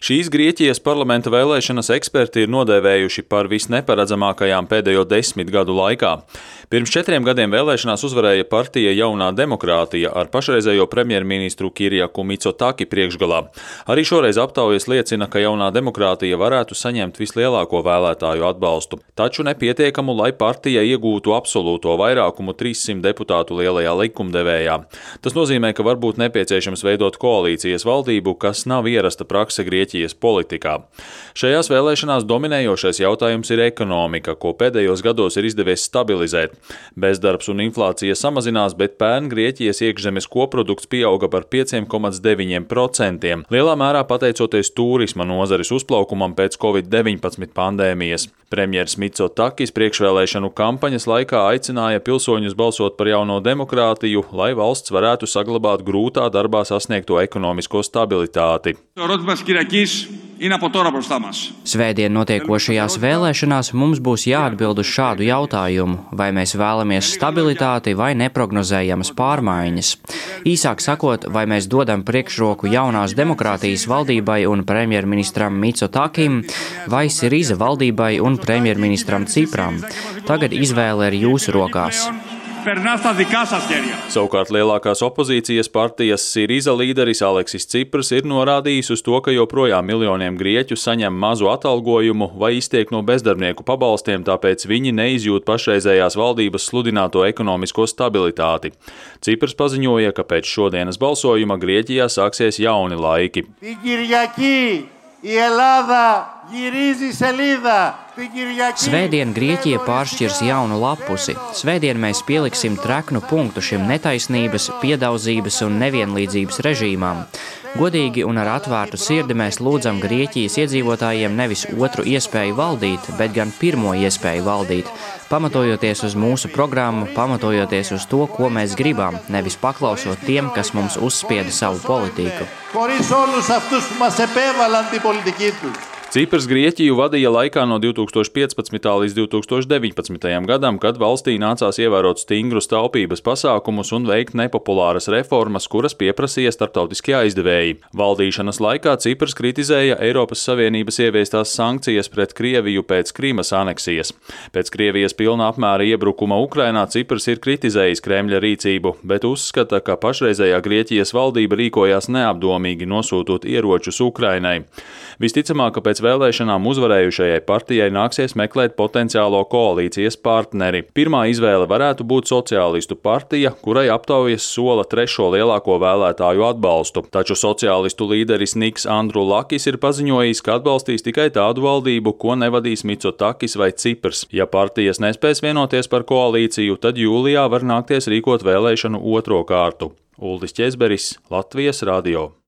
Šīs Grieķijas parlamenta vēlēšanas eksperti ir nodēvējuši par visneparedzamākajām pēdējo 10 gadu laikā. Pirms 4 gadiem vēlēšanās uzvarēja partija Jaunā demokrātija ar pašreizējo premjerministru Kirjaku Micotaki priekšgalā. Arī šoreiz aptaujas liecina, ka Jaunā demokrātija varētu saņemt vislielāko vēlētāju atbalstu, taču nepietiekamu, lai partija iegūtu absolūto vairākumu 300 deputātu lielajā likumdevējā. Tas nozīmē, ka var būt nepieciešams veidot koalīcijas valdību, kas nav ierasta prakse Grieķijas politikā. Šajās vēlēšanās dominējošais jautājums ir ekonomika, ko pēdējos gados ir izdevies stabilizēt. Bezdarbs un inflācija samazinās, bet pērn Grieķijas iekšzemes koprodukts pieauga par 5,9%, lielā mērā pateicoties turisma nozares uzplaukumam pēc Covid-19 pandēmijas. Premjers Micotakis priekšvēlēšanu kampaņas laikā aicināja pilsoņus balsot par Jauno demokrātiju, lai valsts varētu saglabāt grūtā darbā sasniegto ekonomisko stabilitāti. Svētdien notiekošajās vēlēšanās mums būs jāatbild uz šādu jautājumu, vai mēs vēlamies stabilitāti vai neprognozējamas pārmaiņas. Īsāk sakot, vai mēs dodam priekšroku Jaunās demokrātijas valdībai un premjerministram Micotakim, vai Siriza valdībai un premjerministram Cipram. Tagad izvēle ir jūsu rokās. Savukārt lielākās opozīcijas partijas Siriza līderis Aleksis Ciprs ir norādījis uz to, ka joprojām miljoniem grieķu saņem mazu atalgojumu vai iztiek no bezdarbnieku pabalstiem, tāpēc viņi neizjūt pašreizējās valdības sludināto ekonomisko stabilitāti. Ciprs paziņoja, ka pēc šodienas balsojuma Grieķijā sāksies jauni laiki. Svētdien Grieķija pāršķirs jaunu lapusi. Svētdien mēs pieliksim treknu punktu šim netaisnības, piedaudzības un nevienlīdzības režīmām. Godīgi un ar atvērtu sirdi mēs lūdzam Grieķijas iedzīvotājiem nevis otru iespēju valdīt, bet gan pirmo iespēju valdīt, pamatojoties uz mūsu programmu, pamatojoties uz to, ko mēs gribam, nevis paklausot tiem, kas mums uzspieda savu politiku. Ciprs Grieķiju vadīja laikā no 2015. līdz 2019. gadam, kad valstī nācās ievērot stingrus taupības pasākumus un veikt nepopulāras reformas, kuras pieprasīja starptautiskie aizdevēji. Valdīšanas laikā Ciprs kritizēja Eiropas Savienības ieviestās sankcijas pret Krieviju pēc Krīmas aneksijas. Pēc Krievijas pilna apmēra iebrukuma Ukrainā Ciprs ir kritizējis Kremļa rīcību, bet uzskata, ka pašreizējā Grieķijas valdība rīkojās neapdomīgi nosūtot ieročus Ukrainai. Visticamāk, ka pēc vēlēšanām uzvarējušajai partijai nāksies meklēt potenciālo koalīcijas partneri. Pirmā izvēle varētu būt sociālistu partija, kurai aptaujas sola 3. lielāko vēlētāju atbalstu. Taču sociālistu līderis Niks Andrulakis ir paziņojis, ka atbalstīs tikai tādu valdību, ko nevadīs Micotakis vai Ciprs. Ja partijas nespēs vienoties par koalīciju, tad jūlijā var nākties rīkot vēlēšanu otro kārtu. Uldis Ķezberis, Latvijas radio.